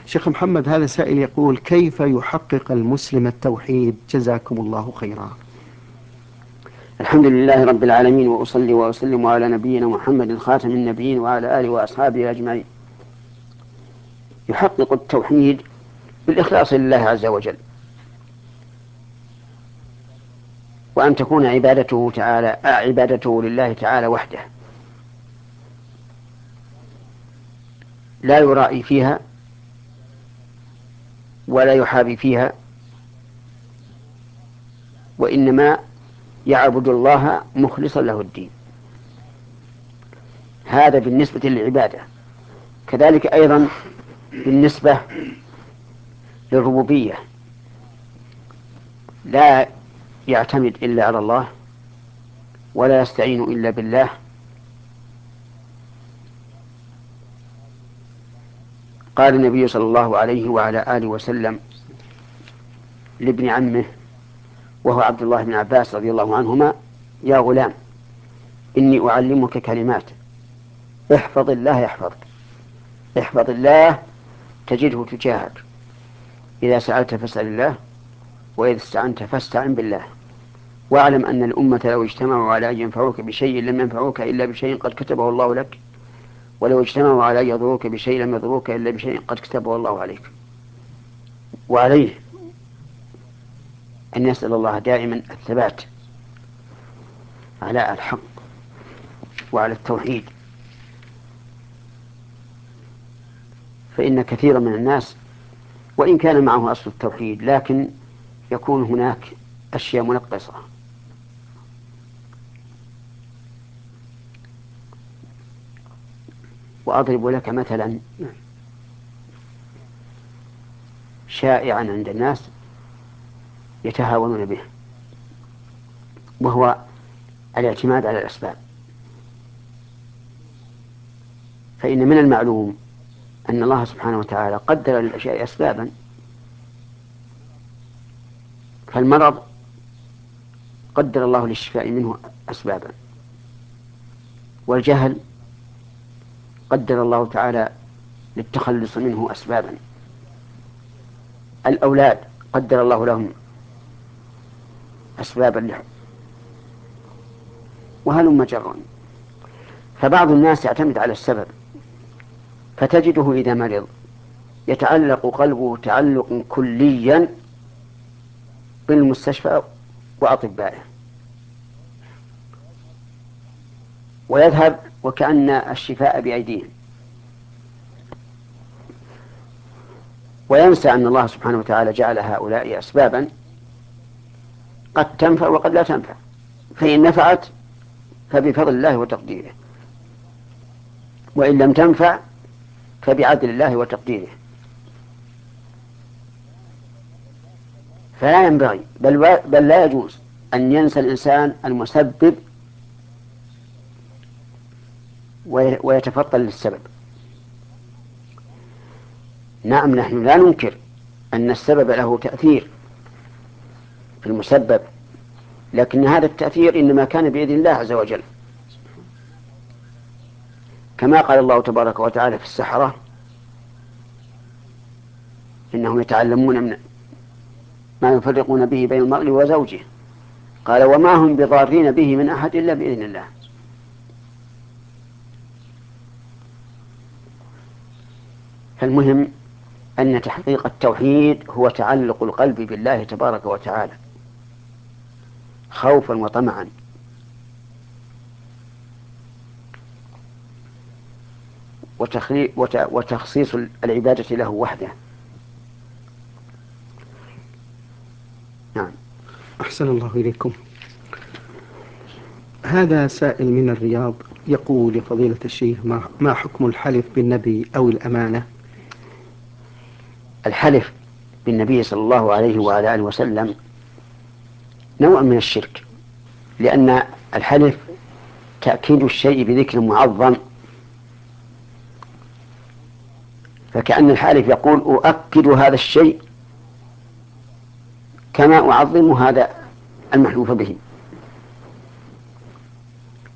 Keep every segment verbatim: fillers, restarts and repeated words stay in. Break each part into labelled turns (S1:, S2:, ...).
S1: شيخ محمد، هذا سائل يقول: كيف يحقق المسلم التوحيد؟ جزاكم الله خيرا.
S2: الحمد لله رب العالمين، وأصلي وأسلم على نبينا محمد خاتم النبيين وعلى آله وأصحابه أجمعين. يحقق التوحيد بالإخلاص لله عز وجل، وأن تكون عبادته تعالى عبادته لله تعالى وحده، لا يرائي فيها ولا يحابي فيها، وإنما يعبد الله مخلصا له الدين. هذا بالنسبة للعبادة. كذلك أيضا بالنسبة للربوبية، لا يعتمد إلا على الله ولا يستعين إلا بالله، قال النبي صلى الله عليه وعلى آله وسلم لابن عمه وهو عبد الله بن عباس رضي الله عنهما: يا غلام، إني أعلمك كلمات، احفظ الله يحفظك، احفظ الله تجده تجاهك، إذا سألت فاسأل الله، وإذا استعنت فاستعن بالله، واعلم أن الأمة لو اجتمعوا على أن ينفعوك بشيء لم ينفعوك إلا بشيء قد كتبه الله لك، ولو اجتمعوا على أن يضروك بشيء لم يضروك إلا بشيء قد كتبه الله عليك. وعليه أن يسأل الله دائما الثبات على الحق وعلى التوحيد، فإن كثيرا من الناس وإن كان معه أصل التوحيد لكن يكون هناك أشياء منقصة. وأضرب لك مثلا شائعا عند الناس يتهاونون به، وهو الاعتماد على الأسباب. فإن من المعلوم أن الله سبحانه وتعالى قدر للأشياء أسبابا، فالمرض قدر الله للشفاء منه أسبابا، والجهل قدر الله تعالى للتخلص منه أسبابا، الأولاد قدر الله لهم أسبابا له، وهلم جرا. فبعض الناس يعتمد على السبب، فتجده إذا مرض يتعلق قلبه تعلق كليا بالمستشفى وأطبائه، ويذهب وكأن الشفاء بأيديهم، وينسى أن الله سبحانه وتعالى جعل هؤلاء أسبابا قد تنفع وقد لا تنفع، فإن نفعت فبفضل الله وتقديره، وإن لم تنفع فبعدل الله وتقديره. فلا ينبغي بل, بل لا يجوز أن ينسى الإنسان المسبب ويتفضل للسبب. نعم، نحن لا ننكر أن السبب له تأثير في المسبب، لكن هذا التأثير إنما كان بإذن الله عز وجل، كما قال الله تبارك وتعالى في السحرة: إنهم يتعلمون من ما يفرقون به بين المرء وزوجه، قال: وما هم بضارين به من أحد إلا بإذن الله. فالمهم أن تحقيق التوحيد هو تعلق القلب بالله تبارك وتعالى خوفا وطمعا، وتخصيص العبادة له وحده. نعم.
S1: أحسن الله إليكم. هذا سائل من الرياض يقول: لفضيلة الشيخ، ما حكم الحلف بالنبي أو الأمانة؟
S2: الحلف بالنبي صلى الله عليه وعلى آله وسلم نوع من الشرك، لأن الحلف تأكيد الشيء بذكر معظم، فكأن الحالف يقول: أؤكد هذا الشيء كما أعظم هذا المحلوف به،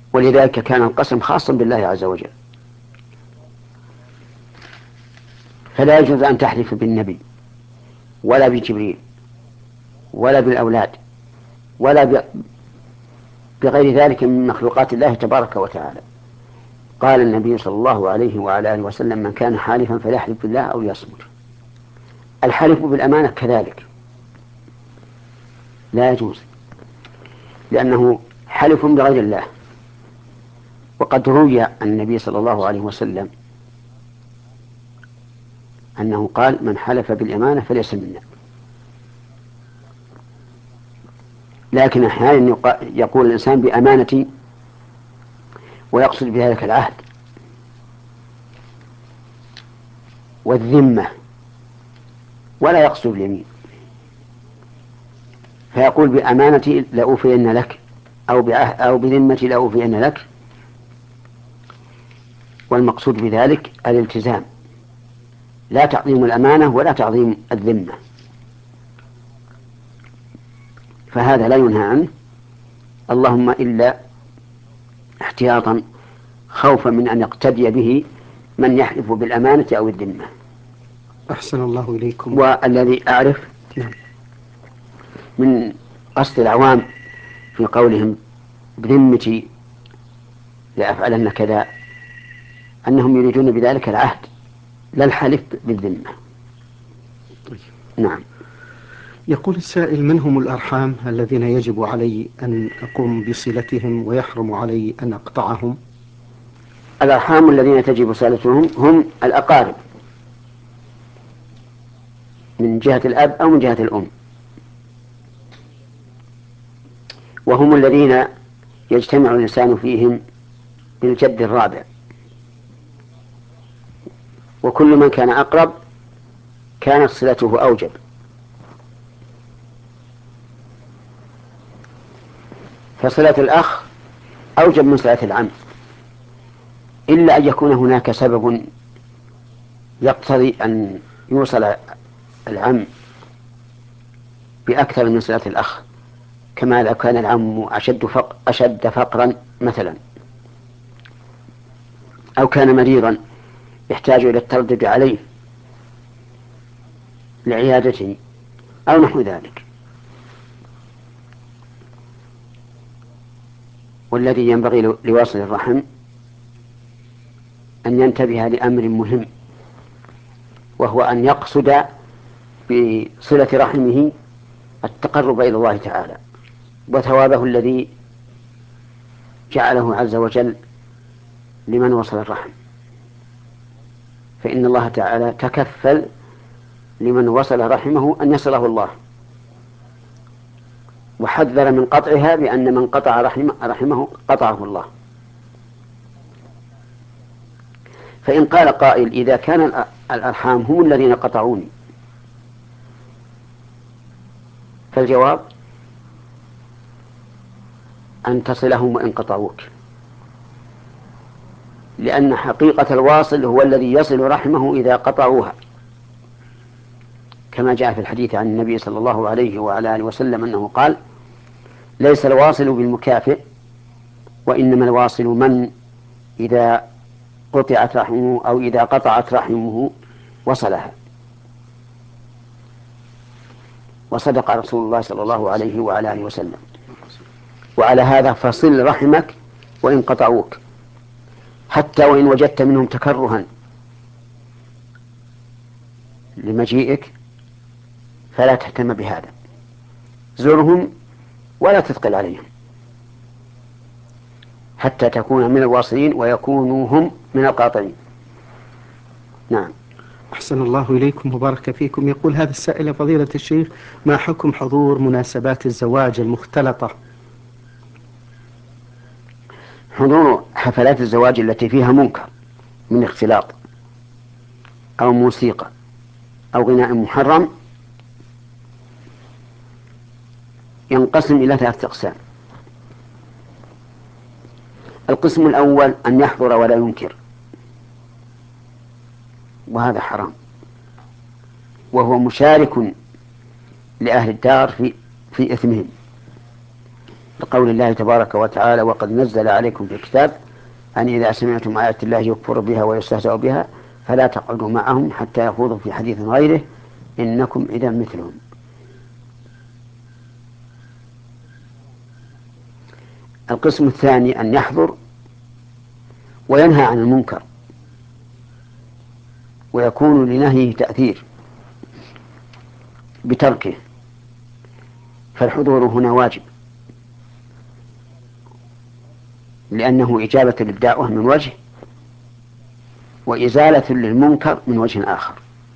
S2: ولذلك كان القسم خاصا بالله عز وجل. فلا يجوز أن تحلف بالنبي ولا بجبريل ولا بالأولاد ولا بغير ذلك من مخلوقات الله تبارك وتعالى. قال النبي صلى الله عليه وعلى آله وسلم: من كان حالفا فليحلف بالله أو يصمت. الحلف بالأمانة كذلك لا يجوز، لأنه حلف بغير الله. وقد روي عن النبي صلى الله عليه وسلم أنه قال: من حلف بالأمانة فليس منا. لكن أحيانا يقول الإنسان بأمانة ويقصد بذلك العهد والذمة ولا يقصد اليمين، فيقول بأمانتي لأوفين لك أو أو بذمتي لأوفين لك، والمقصود بذلك الالتزام، لا تعظيم الأمانة ولا تعظيم الذمة، فهذا لا ينهى عنه، اللهم إلا احتياطا خوفا من أن يقتدي به من يحلف بالأمانة أو الذمة.
S1: أحسن الله إليكم.
S2: والذي أعرف من قصد العوام في قولهم بذمتي لأفعلن كذا أنهم يريدون بذلك العهد لا الحلف بالذمة. نعم.
S1: يقول السائل: من هم الأرحام الذين يجب علي أن أقوم بصلتهم ويحرم علي أن أقطعهم؟
S2: الأرحام الذين تجب صلتهم هم الأقارب من جهة الأب أو من جهة الأم، وهم الذين يجتمع الإنسان فيهم بالجد الرابع، وكل من كان أقرب كانت صلته أوجب. فصلة الأخ أوجب من صلة العم، إلا أن يكون هناك سبب يقتضي أن يوصل العم بأكثر من صلة الأخ، كما لو كان العم أشد, فق أشد فقرا مثلا، أو كان مريضا يحتاج إلى التردد عليه لعيادته أو نحو ذلك. والذي ينبغي لواصل الرحم أن ينتبه لأمر مهم، وهو أن يقصد بصلة رحمه التقرب إلى الله تعالى وثوابه الذي جعله عز وجل لمن وصل الرحم، فإن الله تعالى تكفل لمن وصل رحمه أن يصله الله، وحذر من قطعها بأن من قطع رحمه, رحمه قطعه الله. فإن قال قائل: إذا كان الأرحام هم الذين قطعوني، فالجواب أن تصلهم وإن قطعوك، لأن حقيقة الواصل هو الذي يصل رحمه إذا قطعوها، كما جاء في الحديث عن النبي صلى الله عليه وعلى آله وسلم أنه قال: ليس الواصل بالمكافئ، وإنما الواصل من إذا قطعت رحمه أو إذا قطعت رحمه وصلها. وصدق رسول الله صلى الله عليه وعلى آله وسلم. وعلى هذا فصل رحمك وإن قطعوك، حتى وإن وجدت منهم تكرها لمجيئك فلا تهتم بهذا، زرهم ولا تثقل عليهم حتى تكون من الواصلين ويكونوا هم من القاطعين. نعم.
S1: أحسن الله إليكم وبارك فيكم. يقول هذا السائل: فضيلة الشيخ، ما حكم حضور مناسبات الزواج المختلطة؟
S2: حضور حفلات الزواج التي فيها منكر من اختلاط أو موسيقى أو غناء محرم ينقسم إلى ثلاثة أقسام. القسم الأول أن يحضر ولا ينكر، وهذا حرام، وهو مشارك لأهل الدار في في إثمهم، لقول الله تبارك وتعالى: وقد نزل عليكم في الكتاب أن إذا سمعتم آيات الله يكفر بها ويستهزأ بها فلا تقعدوا معهم حتى يخوضوا في حديث غيره إنكم إذا مثلهم. القسم الثاني أن يحضر وينهى عن المنكر ويكون لنهيه تأثير بتركه، فالحضور هنا واجب لأنه إجابة للدعوة من وجه وإزالة للمنكر من وجه آخر.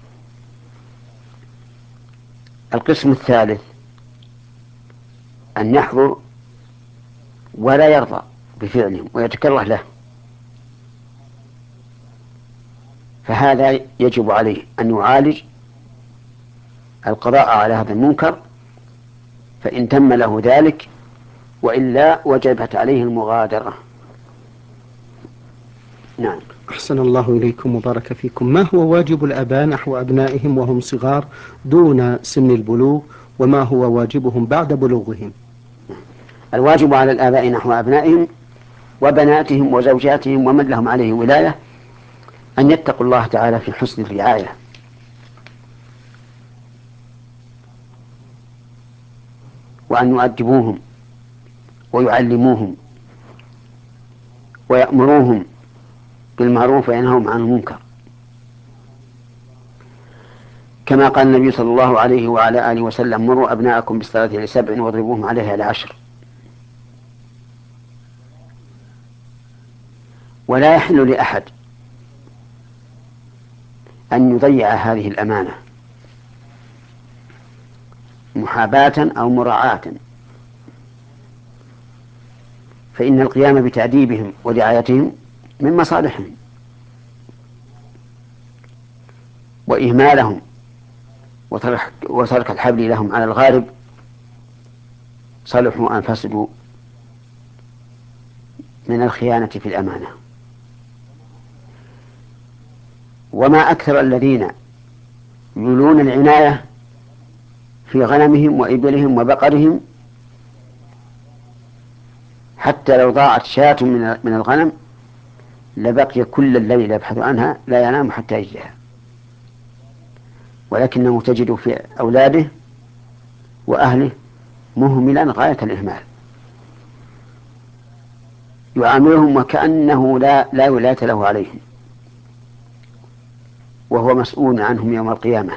S2: القسم الثالث أن يحضر ولا يرضى بفعلهم ويتكره له، فهذا يجب عليه أن يعالج القضاء على هذا المنكر فإن تم له ذلك، وإلا وجبت عليه المغادرة. نعم.
S1: أحسن الله إليكم وبارك فيكم. ما هو واجب الآباء نحو أبنائهم وهم صغار دون سن البلوغ، وما هو واجبهم بعد بلوغهم؟
S2: الواجب على الآباء نحو أبنائهم وبناتهم وزوجاتهم ومن لهم عليه ولاية أن يتقوا الله تعالى في حسن الرعاية، وأن يؤدبوهم ويعلموهم ويأمروهم بالمعروف وينهوهم عن المنكر، كما قال النبي صلى الله عليه وعلى آله وسلم: مروا أبناءكم بالصلاة لسبع واضربوهم عليها لعشر. ولا يحل لأحد أن يضيع هذه الأمانة محاباة أو مراعاة، فإن القيام بتأديبهم ورعايتهم من مصالحهم، وإهمالهم وترك الحبل لهم على الغارب صلحوا أن فسدوا من الخيانة في الأمانة. وما أكثر الذين يولون العناية في غنمهم وإبلهم وبقرهم، حتى لو ضاعت شاة من الغنم لبقي كل الليل يبحث عنها لا ينام حتى يجدها، ولكنه تجد في أولاده وأهله مهملا غاية الإهمال، يعاملهم وكأنه لا لا ولاية له عليهم، وهو مسؤول عنهم يوم القيامة،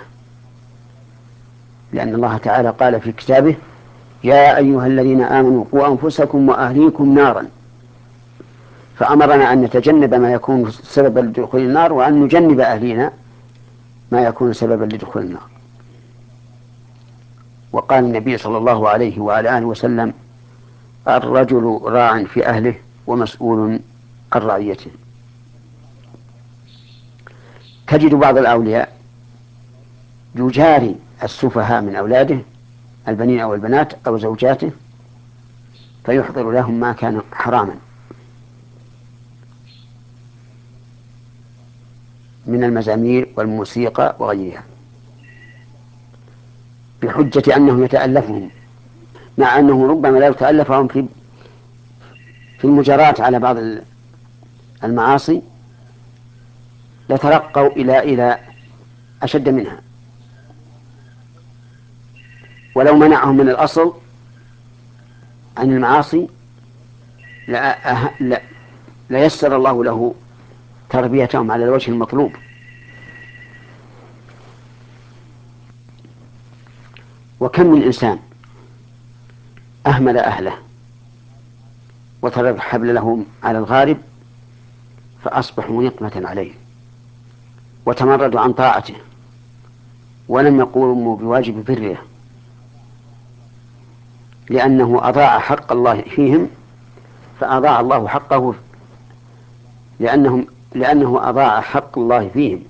S2: لأن الله تعالى قال في كتابه: يا أيها الذين آمنوا قوا أنفسكم وأهليكم نارا، فأمرنا أن نتجنب ما يكون سببا لدخول النار، وأن نجنب أهلينا ما يكون سببا لدخول النار. وقال النبي صلى الله عليه وعلى آله وسلم: الرجل راع في أهله ومسؤول عن رعيته. تجد بعض الأولياء يجاري السفهاء من أولاده البنين أو البنات أو زوجاته فيحضر لهم ما كان حراما من المزامير والموسيقى وغيرها، بحجة أنه يتألفهم، مع أنه ربما لا يتألفهم في في المجارات على بعض المعاصي لترقوا إلى إلى أشد منها. ولو منعهم من الأصل عن المعاصي لا, لا, لا يسر الله له تربيتهم على الوجه المطلوب. وكم من إنسان أهمل أهله وترك الحبل لهم على الغارب فأصبحوا نقمة عليه وتمردوا عن طاعته ولم يقوموا بواجب بره، لأنه أضاع حق الله فيهم فأضاع الله حقه، لأنهم لأنه أضاع حق الله فيهم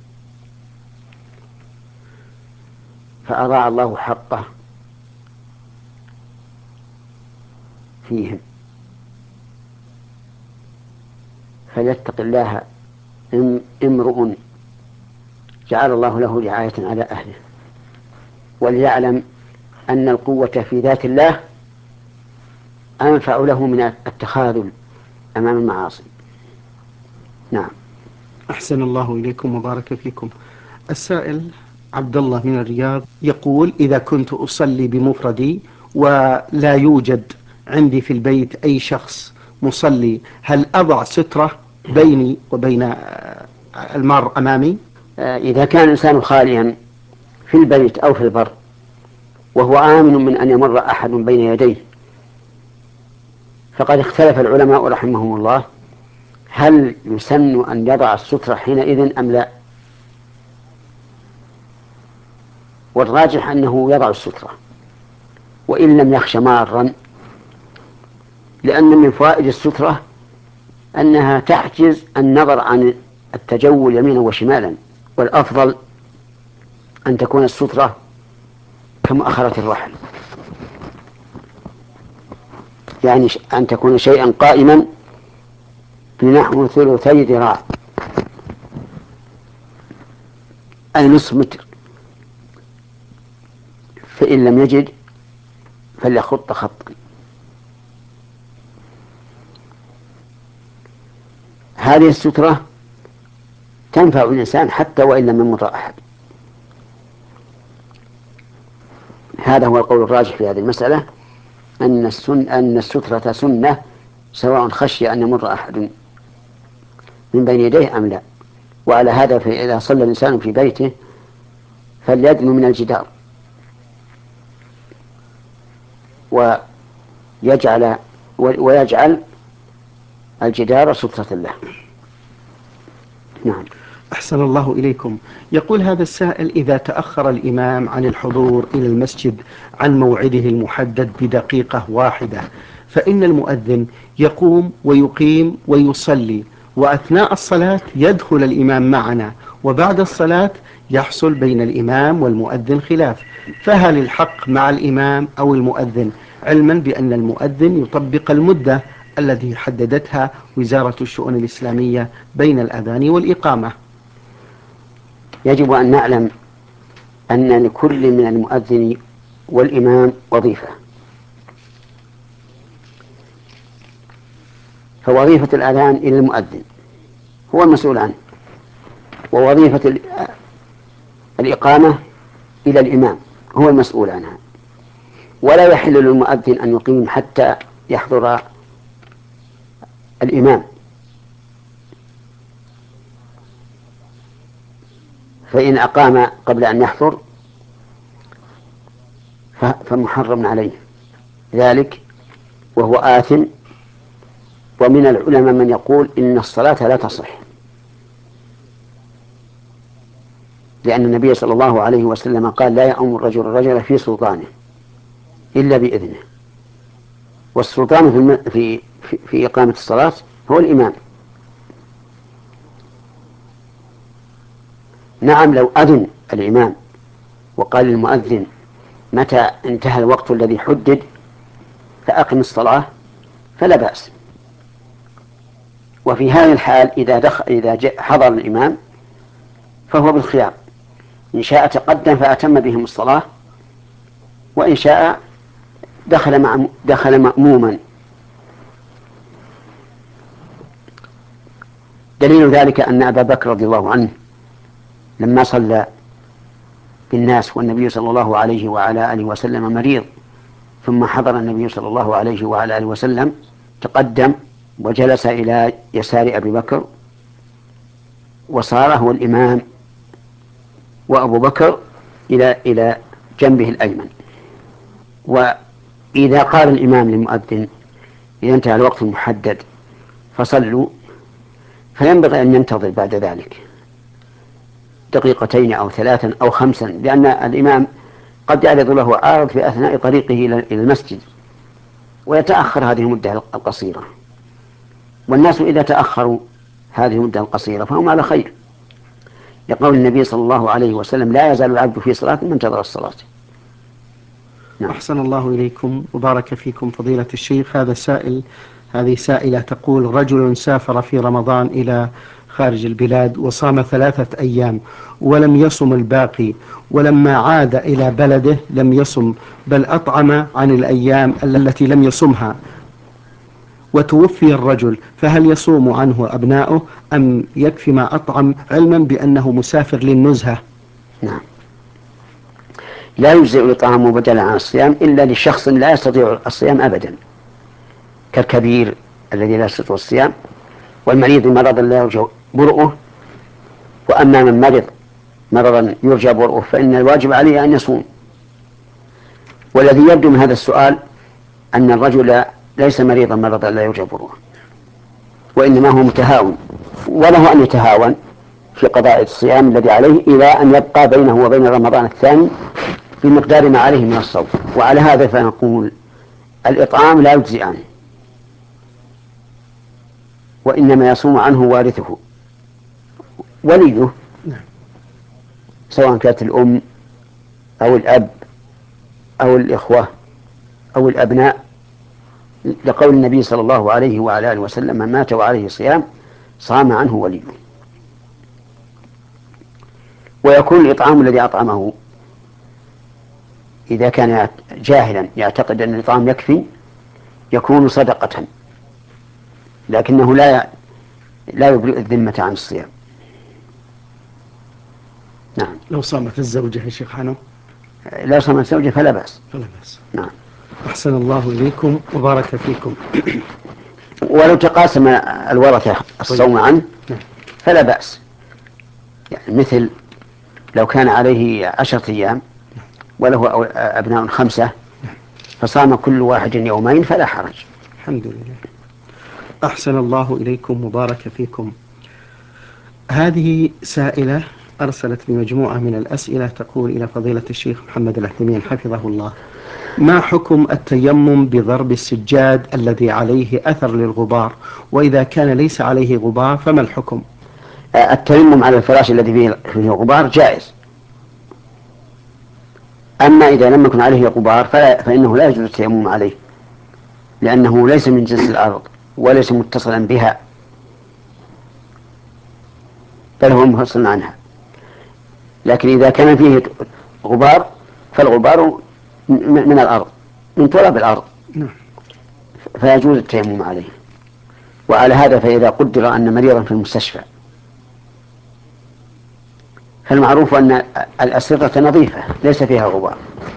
S2: فأضاع الله حقه فيهم. فليتق الله امرؤ جعل الله له رعاية على أهله، وليعلم أن القوة في ذات الله أنفع له من التخاذل أمام المعاصي. نعم.
S1: أحسن الله إليكم وبارك فيكم. السائل عبد الله من الرياض يقول: إذا كنت أصلي بمفردي ولا يوجد عندي في البيت أي شخص مصلي، هل أضع سترة بيني وبين المار أمامي؟
S2: إذا كان الإنسان خاليا في البيت أو في البر وهو آمن من أن يمر أحد بين يديه، فقد اختلف العلماء رحمهم الله هل يسن أن يضع السترة حينئذ أم لا. والراجح أنه يضع السترة وإن لم يخش مارا، لأن من فوائد السترة أنها تحجز النظر عن التجول يمينا وشمالا، والأفضل أن تكون السترة كمؤخرة الرحل، يعني أن تكون شيئا قائما بنحو ثلثي ذراع أي نصف متر، فإن لم يجد فليخط خطا. هذه السترة تنفع الإنسان حتى وإن لم يمر أحد. هذا هو القول الراجح في هذه المسألة، أن السن أن السترة سنة سواء خشي أن يمر أحد من بين يديه أم لا. وعلى هذا فإذا صلى الإنسان في بيته فليدنو من الجدار ويجعل ويجعل الجدار سترة له. نعم.
S1: أحسن الله إليكم. يقول هذا السائل: إذا تأخر الإمام عن الحضور إلى المسجد عن موعده المحدد بدقيقة واحدة، فإن المؤذن يقوم ويقيم ويصلي، وأثناء الصلاة يدخل الإمام معنا، وبعد الصلاة يحصل بين الإمام والمؤذن خلاف، فهل الحق مع الإمام أو المؤذن، علما بأن المؤذن يطبق المدة التي حددتها وزارة الشؤون الإسلامية بين الأذان والإقامة؟
S2: يجب أن نعلم أن لكل من المؤذن والإمام وظيفة، فوظيفة الأذان إلى المؤذن هو المسؤول عنه، ووظيفة الإقامة إلى الإمام هو المسؤول عنها. ولا يحل للمؤذن أن يقيم حتى يحضر الإمام، فإن أقام قبل أن يحضر فمحرم عليه ذلك وهو آثم. ومن العلماء من يقول إن الصلاة لا تصح، لأن النبي صلى الله عليه وسلم قال: لا يؤم الرجل الرجل في سلطانه إلا بإذنه. والسلطان في, في, في, في إقامة الصلاة هو الإمام. نعم، لو أذن الإمام وقال للمؤذن: متى انتهى الوقت الذي حدد فأقم الصلاة، فلا بأس. وفي هذه الحال إذا دخل إذا جاء حضر الإمام فهو بالخيار، إن شاء تقدم فأتم بهم الصلاة، وإن شاء دخل مع دخل مأموما. دليل ذلك أن أبا بكر رضي الله عنه لما صلى بالناس والنبي صلى الله عليه وعلى آله وسلم مريض، ثم حضر النبي صلى الله عليه وعلى آله وسلم، تقدم وجلس إلى يسار أبي بكر، وصار هو الإمام وأبو بكر إلى إلى جنبه الأيمن. وإذا قال الإمام للمؤذن: إذا انتهى الوقت المحدد فصلوا، فينبغي أن ينتظر بعد ذلك دقيقتين أو ثلاثا أو خمسا، لأن الإمام قد يعرض له عارض في أثناء طريقه إلى المسجد ويتأخر هذه المدة القصيرة. والناس إذا تأخروا هذه المدة القصيرة فهم على خير، لقول النبي صلى الله عليه وسلم: لا يزال العبد في صلاة من انتظر الصلاة.
S1: نعم. أحسن الله إليكم وبارك فيكم فضيلة الشيخ. هذا سائل هذه سائلة تقول: رجل سافر في رمضان إلى خارج البلاد وصام ثلاثة أيام ولم يصم الباقي، ولما عاد إلى بلده لم يصم بل أطعم عن الأيام التي لم يصمها، وتوفي الرجل، فهل يصوم عنه أبناؤه أم يكفي ما أطعم، علما بأنه مسافر للنزهة؟
S2: نعم، لا يجزئ الإطعام بدلا عن الصيام إلا لشخص لا يستطيع الصيام أبدا، كالكبير الذي لا يستطيع الصيام، والمريض مرضا لا يرجى برؤه. وأما من مرض مرضا يرجى برؤه فإن الواجب عليه أن يصوم. والذي يبدو من هذا السؤال أن الرجل ليس مريضا مرضا لا يرجى برؤه، وإنما هو متهاون، وله أن يتهاون في قضاء الصيام الذي عليه إلى أن يبقى بينه وبين رمضان الثاني بمقدار ما عليه من الصوم. وعلى هذا فنقول الإطعام لا يجزي عنه، وإنما يصوم عنه وارثه وليه، سواء كانت الأم أو الأب أو الإخوة أو الأبناء، لقول النبي صلى الله عليه وعلى آله وسلم: من مات وعليه صيام صام عنه وليه. ويكون الإطعام الذي أطعمه إذا كان جاهلا يعتقد أن الإطعام يكفي يكون صدقة، لكنه لا لا يبرئ الذمة عن الصيام. نعم.
S1: لو صامت الزوجة يا شيخ حنو؟
S2: لا صامت الزوجة فلا بأس.
S1: فلا بأس.
S2: نعم.
S1: أحسن الله إليكم وبارك فيكم.
S2: ولو تقاسم الورثة الصوم عنه فلا بأس، يعني مثل لو كان عليه عشرة أيام وله أبناء خمسة فصام كل واحد يومين فلا حرج.
S1: الحمد لله. أحسن الله إليكم وبارك فيكم. هذه سائلة أرسلت بمجموعة من الأسئلة، تقول: إلى فضيلة الشيخ محمد العثيمين حفظه الله، ما حكم التيمم بضرب السجاد الذي عليه أثر للغبار؟ وإذا كان ليس عليه غبار فما الحكم؟
S2: التيمم على الفراش الذي فيه غبار جائز، أما إذا لم يكن عليه غبار فإنه لا يجوز التيمم عليه، لأنه ليس من جنس الأرض وليس متصلا بها، بل هو منفصل عنها. لكن إذا كان فيه غبار فالغبار من الأرض، من تراب الأرض، فيجوز التيمم عليه. وعلى هذا فإذا قدر أن مريضا في المستشفى فالمعروف أن الأسرة نظيفة ليس فيها غبار،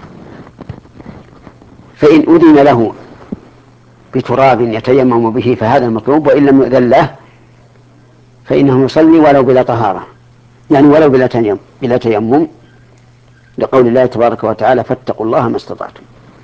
S2: فإن أذن له بتراب يتيمم به فهذا المطلوب، وإن لم يؤذن له فإنه يصلي ولو بلا طهارة، يعني ولو بلا تيمم بلا تيمم لقول الله تبارك وتعالى: فاتقوا الله ما استطعتم.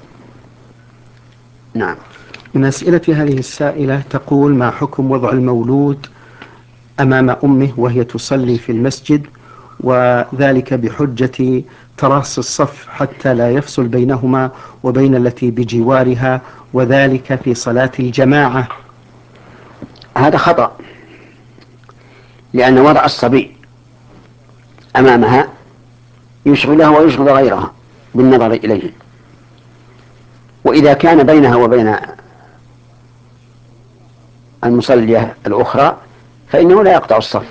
S2: نعم.
S1: من أسئلة هذه السائلة تقول: ما حكم وضع المولود أمام أمه وهي تصلي في المسجد، وذلك بحجة تراص الصف حتى لا يفصل بينهما وبين التي بجوارها، وذلك في صلاة الجماعة؟
S2: هذا خطأ، لأن وضع الصبي أمامها يشغلها ويشغل غيرها بالنظر إليه، وإذا كان بينها وبين المصلية الأخرى فإنه لا يقطع الصف،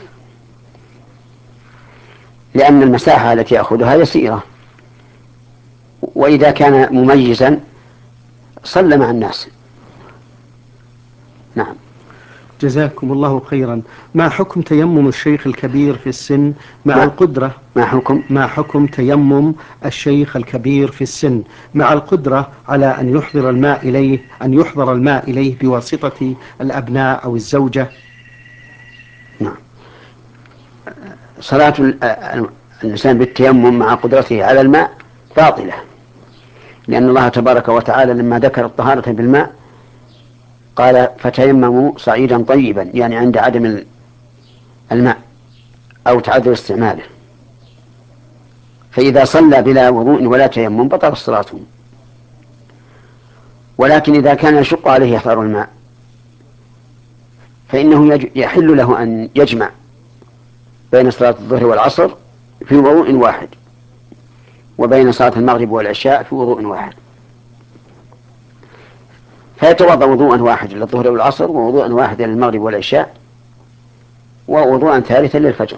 S2: لأن المساحة التي يأخذها يسيرة، وإذا كان مميزا صلى مع الناس. نعم.
S1: جزاكم الله خيرا. ما حكم تيمم الشيخ الكبير في السن مع ما القدرة
S2: ما حكم
S1: ما حكم تيمم الشيخ الكبير في السن مع القدرة على أن يحضر الماء إليه أن يحضر الماء إليه بواسطة الأبناء أو الزوجة؟
S2: نعم. صلاة الإنسان بالتيمم مع قدرته على الماء باطلة، لأن الله تبارك وتعالى لما ذكر الطهارة بالماء قال: فتيمموا صعيدا طيبا، يعني عند عدم الماء أو تعذر استعماله. فإذا صلى بلا وضوء ولا تيمم بطل صلاته. ولكن إذا كان يشق عليه إحضار الماء فإنه يحل له أن يجمع بين صلاة الظهر والعصر في وضوء واحد، وبين صلاة المغرب والعشاء في وضوء واحد، فيتوضأ وضوءا واحدا للظهر والعصر، ووضوءا واحدا للمغرب والعشاء، ووضوءا ثالثا للفجر.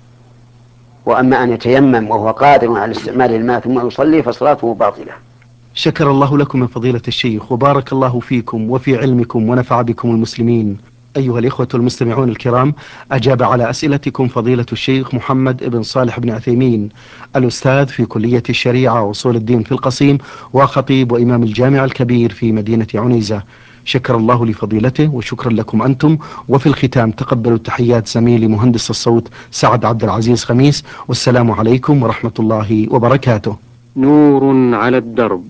S2: وأما أن يتيمم وهو قادر على استعمال الماء ثم يصلي فصلاته باطلة.
S1: شكر الله لكم من فضيلة الشيخ، وبارك الله فيكم وفي علمكم ونفع بكم المسلمين. أيها الإخوة المستمعون الكرام، أجاب على أسئلتكم فضيلة الشيخ محمد بن صالح بن عثيمين، الأستاذ في كلية الشريعة وأصول الدين في القصيم، وخطيب وإمام الجامع الكبير في مدينة عنيزة. شكر الله لفضيلته وشكرا لكم أنتم. وفي الختام تقبلوا تحيات زميلي مهندس الصوت سعد عبد العزيز خميس، والسلام عليكم ورحمة الله وبركاته.
S3: نور على الدرب،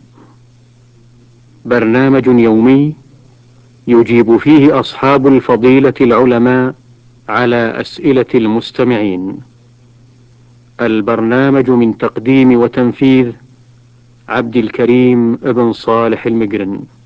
S3: برنامج يومي يجيب فيه أصحاب الفضيلة العلماء على أسئلة المستمعين. البرنامج من تقديم وتنفيذ عبد الكريم بن صالح المقرن.